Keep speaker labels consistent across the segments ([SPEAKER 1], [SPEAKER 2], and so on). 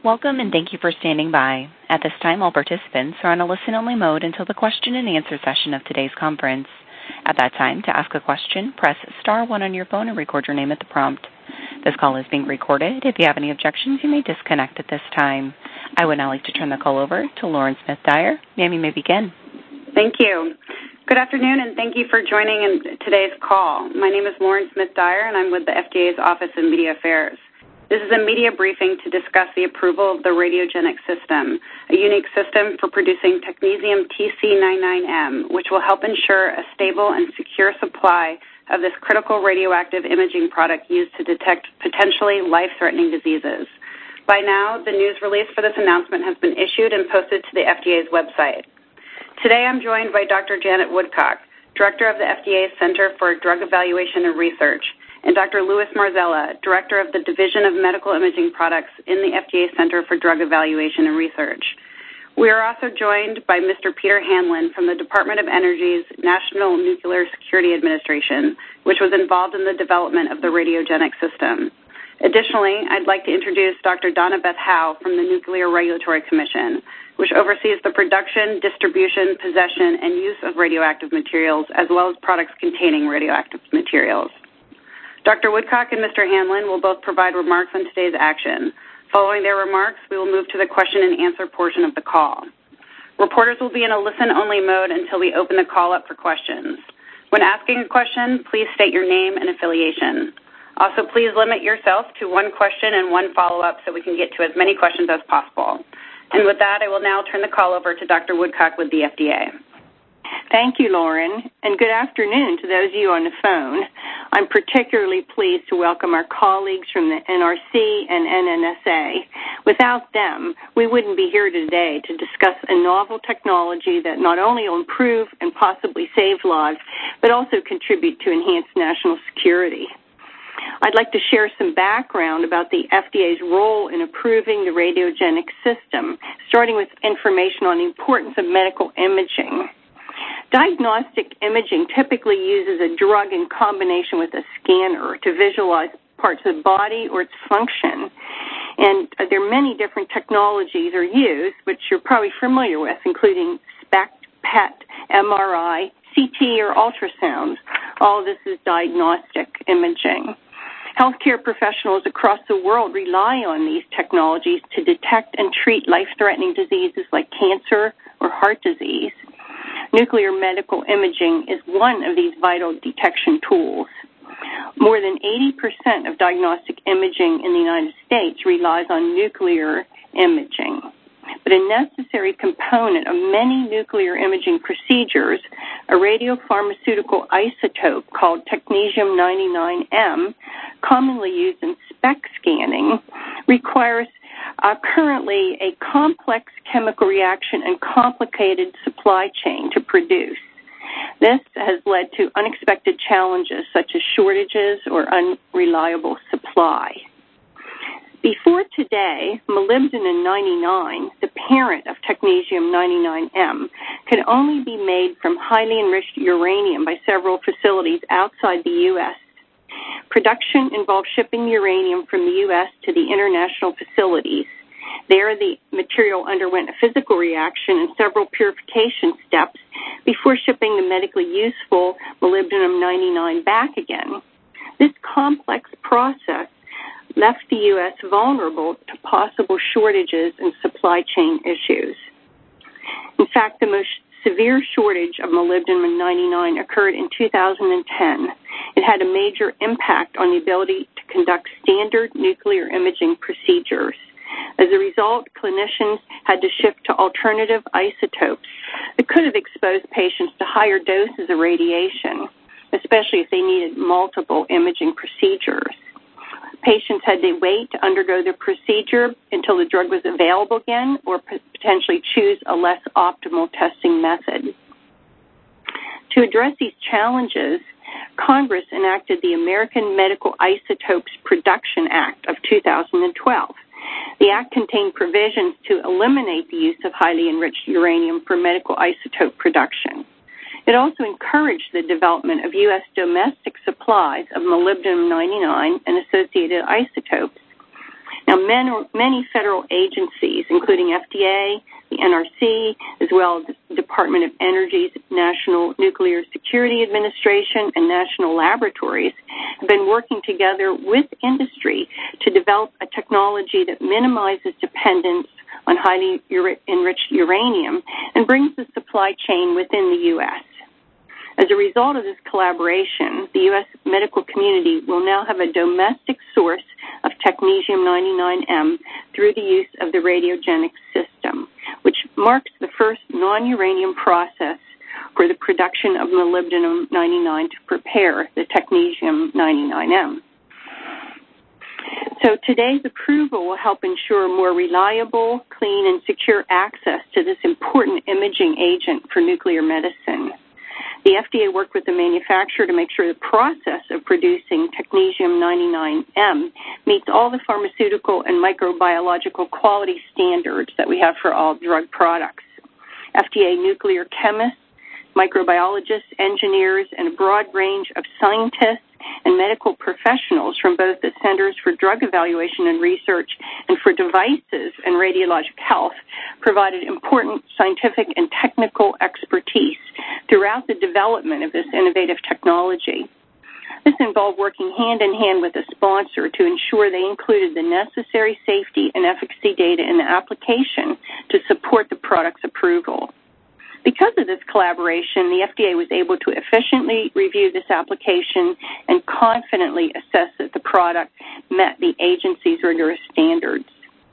[SPEAKER 1] Welcome and thank you for standing by. At this time, all participants are on a listen-only mode until the question and answer session of today's conference. At that time, to ask a question, press star 1 on your phone and record your name at the prompt. This call is being recorded. If you have any objections, you may disconnect at this time. I would now like to turn the call over to Lauren Smith-Dyer. Ma'am, you may begin.
[SPEAKER 2] Thank you. Good afternoon, and thank you for joining in today's call. My name is Lauren Smith-Dyer, and I'm with the FDA's Office of Media Affairs. This is a media briefing to discuss the approval of the Radiogenic System, a unique system for producing technetium TC99M, which will help ensure a stable and secure supply of this critical radioactive imaging product used to detect potentially life-threatening diseases. By now, the news release for this announcement has been issued and posted to the FDA's website. Today, I'm joined by Dr. Janet Woodcock, Director of the FDA's Center for Drug Evaluation and Research, and Dr. Louis Marzella, Director of the Division of Medical Imaging Products in the FDA Center for Drug Evaluation and Research. We are also joined by Mr. Peter Hanlon from the Department of Energy's National Nuclear Security Administration, which was involved in the development of the Radiogenic System. Additionally, I'd like to introduce Dr. Donna Beth Howe from the Nuclear Regulatory Commission, which oversees the production, distribution, possession, and use of radioactive materials, as well as products containing radioactive materials. Dr. Woodcock and Mr. Hanlon will both provide remarks on today's action. Following their remarks, we will move to the question and answer portion of the call. Reporters will be in a listen-only mode until we open the call up for questions. When asking a question, please state your name and affiliation. Also, please limit yourself to one question and one follow-up so we can get to as many questions as possible. And with that, I will now turn the call over to Dr. Woodcock with the FDA.
[SPEAKER 3] Thank you, Lauren, and good afternoon to those of you on the phone. I'm particularly pleased to welcome our colleagues from the NRC and NNSA. Without them, we wouldn't be here today to discuss a novel technology that not only will improve and possibly save lives, but also contribute to enhanced national security. I'd like to share some background about the FDA's role in approving the Radiogenic System, starting with information on the importance of medical imaging. Diagnostic imaging typically uses a drug in combination with a scanner to visualize parts of the body or its function. And there are many different technologies are used, which you're probably familiar with, including SPECT, PET, MRI, CT, or ultrasound. All of this is diagnostic imaging. Healthcare professionals across the world rely on these technologies to detect and treat life-threatening diseases like cancer or heart disease. Nuclear medical imaging is one of these vital detection tools. More than 80% of diagnostic imaging in the United States relies on nuclear imaging. But a necessary component of many nuclear imaging procedures, a radiopharmaceutical isotope called technetium-99M, commonly used in SPECT scanning, requires currently a complex chemical reaction and complicated supply chain to produce. This has led to unexpected challenges such as shortages or unreliable supply. Before today, molybdenum-99, the parent of technetium-99M, could only be made from highly enriched uranium by several facilities outside the U.S. Production involved shipping uranium from the U.S. to the international facilities. There, the material underwent a physical reaction and several purification steps before shipping the medically useful molybdenum-99 back again. This complex process left the U.S. vulnerable to possible shortages and supply chain issues. In fact, the most severe shortage of molybdenum-99 occurred in 2010. It had a major impact on the ability to conduct standard nuclear imaging procedures. As a result, clinicians had to shift to alternative isotopes that could have exposed patients to higher doses of radiation, especially if they needed multiple imaging procedures. Patients had to wait to undergo the procedure until the drug was available again or potentially choose a less optimal testing method. To address these challenges, Congress enacted the American Medical Isotopes Production Act of 2012. The act contained provisions to eliminate the use of highly enriched uranium for medical isotope production. It also encouraged the development of U.S. domestic supplies of molybdenum-99 and associated isotopes. Now, many federal agencies, including FDA, the NRC, as well as the Department of Energy's National Nuclear Security Administration and national laboratories, have been working together with industry to develop a technology that minimizes dependence on highly enriched uranium and brings the supply chain within the U.S. As a result of this collaboration, the U.S. medical community will now have a domestic source of technetium-99m through the use of the radiogenic system, which marks the first non-uranium process for the production of molybdenum-99 to prepare the technetium-99m. So today's approval will help ensure more reliable, clean, and secure access to this important imaging agent for nuclear medicine. The FDA worked with the manufacturer to make sure the process of producing technetium-99m meets all the pharmaceutical and microbiological quality standards that we have for all drug products. FDA nuclear chemists, microbiologists, engineers, and a broad range of scientists and medical professionals from both the Centers for Drug Evaluation and Research and for Devices and Radiologic Health provided important scientific and technical expertise throughout the development of this innovative technology. This involved working hand-in-hand with a sponsor to ensure they included the necessary safety and efficacy data in the application to support the product's approval. Because of this collaboration, the FDA was able to efficiently review this application and confidently assess that the product met the agency's rigorous standards.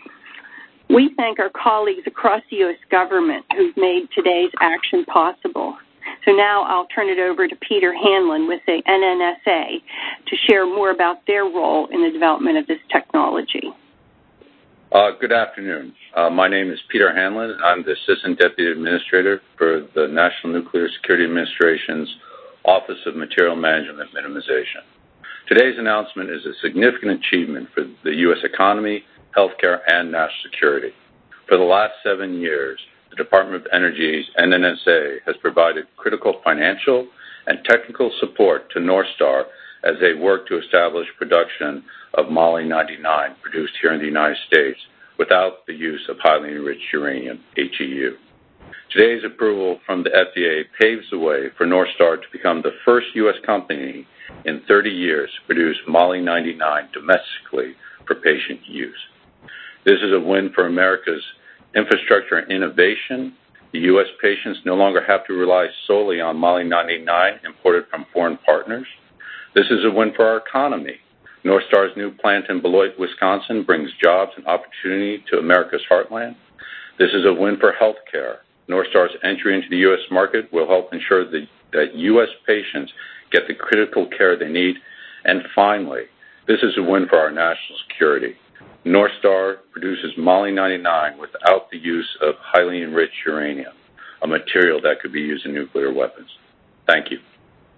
[SPEAKER 3] We thank our colleagues across the U.S. government who've made today's action possible. So now I'll turn it over to Peter Hanlon with the NNSA to share more about their role in the development of this technology.
[SPEAKER 4] Good afternoon. My name is Peter Hanlon. I'm the Assistant Deputy Administrator for the National Nuclear Security Administration's Office of Material Management Minimization. Today's announcement is a significant achievement for the U.S. economy, healthcare, and national security. For the last 7 years, the Department of Energy's NNSA has provided critical financial and technical support to NorthStar as they work to establish production of Moly-99 produced here in the United States without the use of highly enriched uranium, HEU. Today's approval from the FDA paves the way for NorthStar to become the first U.S. company in 30 years to produce Moly-99 domestically for patient use. This is a win for America's infrastructure and innovation. The U.S. patients no longer have to rely solely on Moly-99 imported from foreign partners. This is a win for our economy. NorthStar's new plant in Beloit, Wisconsin brings jobs and opportunity to America's heartland. This is a win for healthcare. NorthStar's entry into the U.S. market will help ensure that U.S. patients get the critical care they need. And finally, this is a win for our national security. NorthStar produces Moly-99 without the use of highly enriched uranium, a material that could be used in nuclear weapons. Thank you.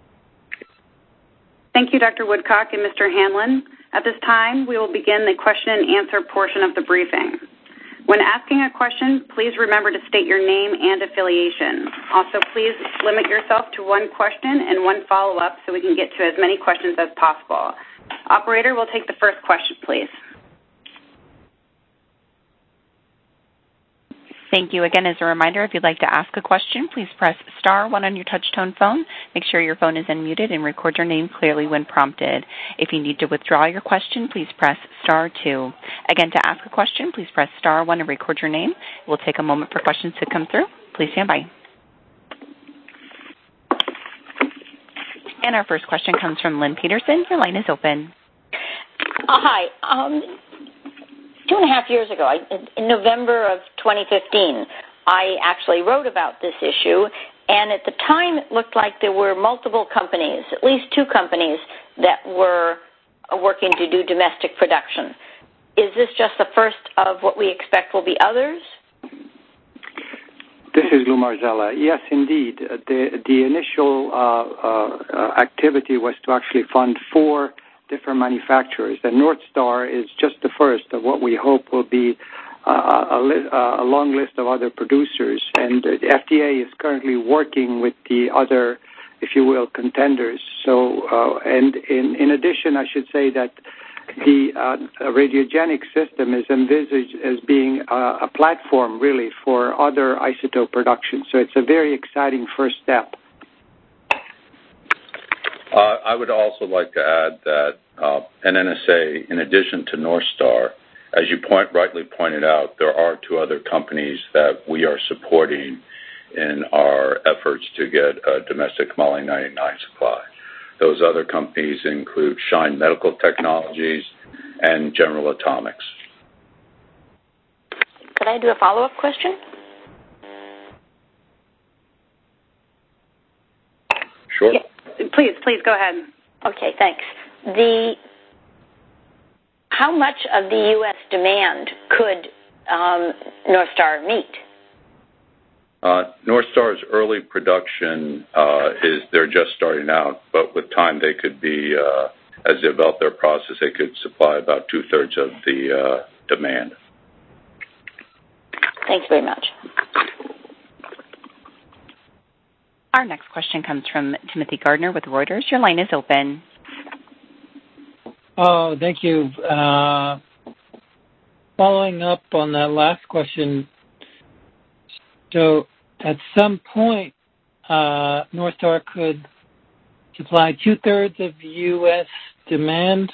[SPEAKER 2] Thank you, Dr. Woodcock and Mr. Hanlon. At this time, we will begin the question and answer portion of the briefing. When asking a question, please remember to state your name and affiliation. Also, please limit yourself to one question and one follow-up so we can get to as many questions as possible. Operator, we'll take the first question, please.
[SPEAKER 1] Thank you. Again, as a reminder, if you'd like to ask a question, please press star 1 on your touch-tone phone. Make sure your phone is unmuted and record your name clearly when prompted. If you need to withdraw your question, please press star 2. Again, to ask a question, please press star 1 and record your name. We'll take a moment for questions to come through. Please stand by. And our first question comes from Lynn Peterson. Your line is open.
[SPEAKER 5] Hi. 2.5 years ago, in November of 2015, I actually wrote about this issue, and at the time it looked like there were multiple companies, at least 2 companies, that were working to do domestic production. Is this just the first of what we expect will be others?
[SPEAKER 6] This is Lou Marzella. Yes, indeed. The initial activity was to actually fund 4 different manufacturers. And NorthStar is just the first of what we hope will be a long list of other producers. And the FDA is currently working with the other, if you will, contenders. So, and in addition, I should say that the radiogenic system is envisaged as being a platform, really, for other isotope production. So it's a very exciting first step.
[SPEAKER 4] I would also like to add that NNSA, in addition to NorthStar, as you rightly pointed out, there are two other companies that we are supporting in our efforts to get a domestic Moly-99 supply. Those other companies include Shine Medical Technologies and General Atomics.
[SPEAKER 5] Could I do a follow-up question?
[SPEAKER 4] Sure.
[SPEAKER 2] Yeah. Please go ahead.
[SPEAKER 5] Okay, thanks. How much of the U.S. demand could NorthStar meet?
[SPEAKER 4] NorthStar's early production they're just starting out, but with time they could be, as they develop their process, they could supply about 2/3 of the demand.
[SPEAKER 5] Thanks very much.
[SPEAKER 1] Our next question comes from Timothy Gardner with Reuters. Your line is open.
[SPEAKER 7] Oh, thank you. Following up on that last question, so at some point, NorthStar could supply 2/3 of U.S. demand.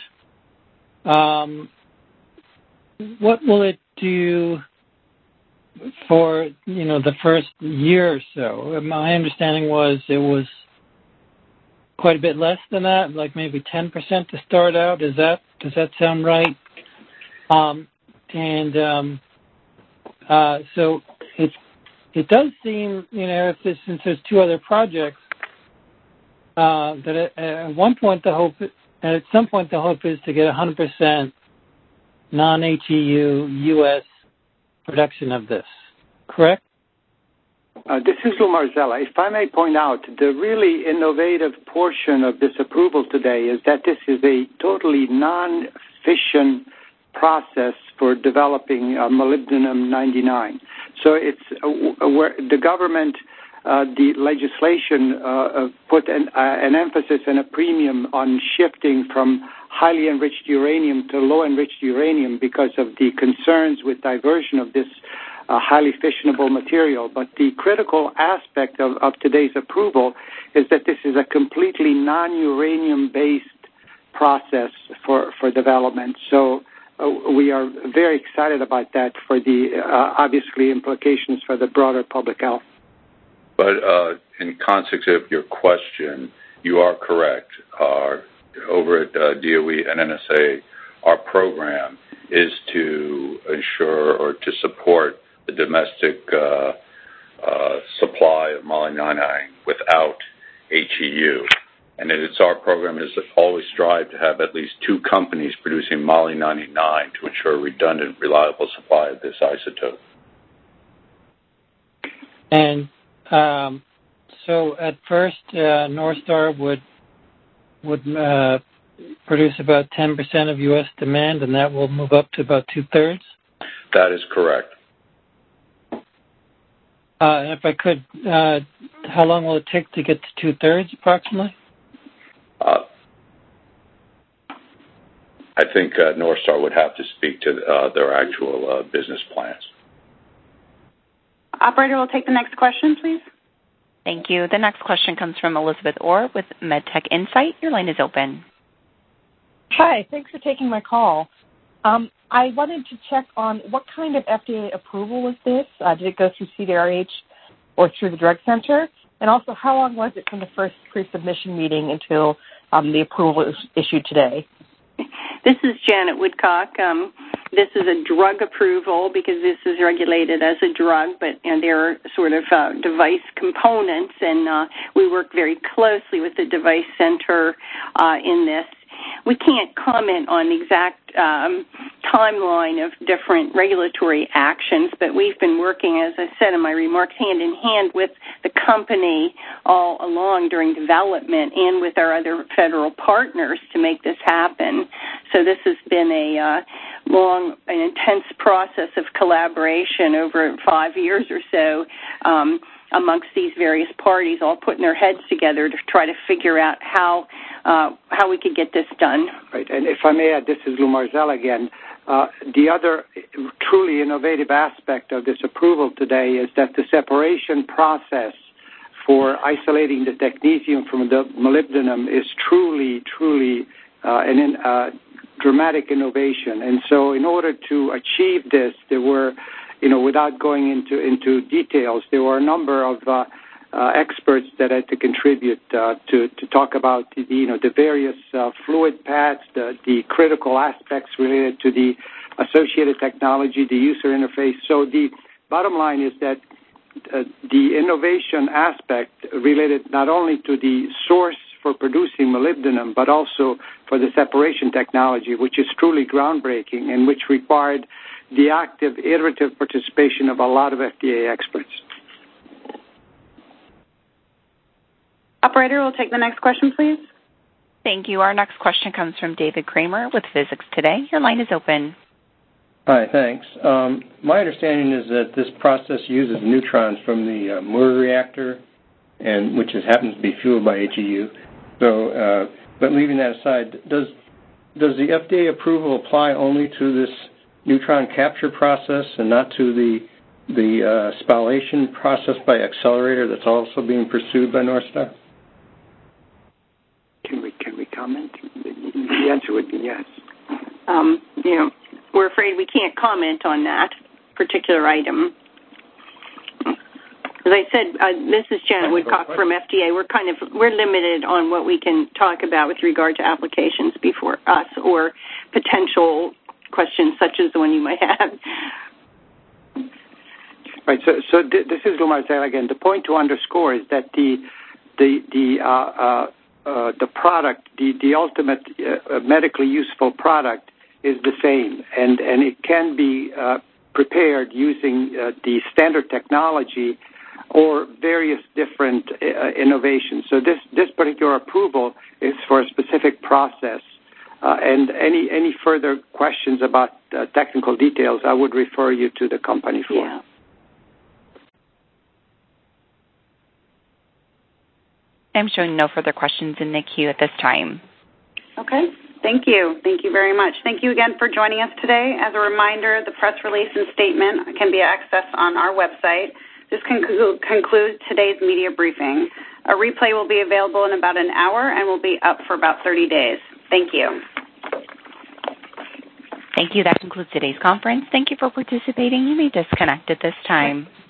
[SPEAKER 7] What will it do for the first year or so? My understanding was it was quite a bit less than that, like maybe 10% to start out. Does that sound right? So it does seem, since there's two other projects, that at some point the hope is to get 100% non-HEU U.S. production of this. Correct?
[SPEAKER 6] This is Lou Marzella. If I may point out, the really innovative portion of this approval today is that this is a totally non-fission process for developing molybdenum-99. So it's where the government, the legislation put an emphasis and a premium on shifting from highly enriched uranium to low enriched uranium because of the concerns with diversion of this highly fissionable material. But the critical aspect of today's approval is that this is a completely non-uranium based process for development. So we are very excited about that for the obviously implications for the broader public health.
[SPEAKER 4] But in context of your question, you are correct. Over at DOE and NNSA, our program is to ensure or to support the domestic supply of Moly-99 without HEU. And it's our program is to always strive to have at least two companies producing Moly-99 to ensure a redundant, reliable supply of this isotope.
[SPEAKER 7] And so at first, NorthStar would produce about 10% of U.S. demand, and that will move up to about 2/3?
[SPEAKER 4] That is correct.
[SPEAKER 7] If I could, how long will it take to get to 2/3 approximately?
[SPEAKER 4] I think NorthStar would have to speak to their actual business plans.
[SPEAKER 2] Operator, we'll take the next question, please.
[SPEAKER 1] Thank you. The next question comes from Elizabeth Orr with MedTech Insight. Your line is open.
[SPEAKER 8] Hi, thanks for taking my call. I wanted to check on what kind of FDA approval was this? Did it go through CDRH or through the Drug Center? And also, how long was it from the first pre-submission meeting until the approval was issued today?
[SPEAKER 3] This is Janet Woodcock. This is a drug approval because this is regulated as a drug, but there are sort of device components, and we work very closely with the Device Center in this. We can't comment on the exact timeline of different regulatory actions, but we've been working, as I said in my remarks, hand in hand with the company all along during development and with our other federal partners to make this happen. So this has been a long and intense process of collaboration over 5 years or so. amongst these various parties, all putting their heads together to try to figure out how we could get this done.
[SPEAKER 6] Right, and if I may add, this is Lou Marzell again. The other truly innovative aspect of this approval today is that the separation process for isolating the technetium from the molybdenum is truly a dramatic innovation. And so in order to achieve this, there were, without going into details, there were a number of experts that had to contribute to talk about the various fluid paths, the critical aspects related to the associated technology, the user interface. So the bottom line is that the innovation aspect related not only to the source for producing molybdenum, but also for the separation technology, which is truly groundbreaking and which required the active, iterative participation of a lot of FDA experts.
[SPEAKER 2] Operator, we'll take the next question, please.
[SPEAKER 1] Thank you. Our next question comes from David Kramer with Physics Today. Your line is open.
[SPEAKER 9] Hi, thanks. My understanding is that this process uses neutrons from the Moore reactor, and which happens to be fueled by HEU. So, but leaving that aside, does the FDA approval apply only to this neutron capture process and not to the spallation process by accelerator that's also being pursued by NorthStar?
[SPEAKER 6] Can we comment? The answer would be yes.
[SPEAKER 3] We're afraid we can't comment on that particular item. As I said, this is Janet Woodcock from FDA. We're limited on what we can talk about with regard to applications before us or potential questions such as the one you might have.
[SPEAKER 6] Right. So this is Lou Marzell again. The point to underscore is that the product, the ultimate medically useful product, is the same, and it can be prepared using the standard technology or various different innovations. So this particular approval is for a specific process, and any further questions about technical details, I would refer you to the company for.
[SPEAKER 3] Yeah.
[SPEAKER 1] I'm showing no further questions in the queue at this time.
[SPEAKER 2] Okay. Thank you. Thank you very much. Thank you again for joining us today. As a reminder, the press release and statement can be accessed on our website. This concludes today's media briefing. A replay will be available in about an hour and will be up for about 30 days. Thank you.
[SPEAKER 1] Thank you. That concludes today's conference. Thank you for participating. You may disconnect at this time.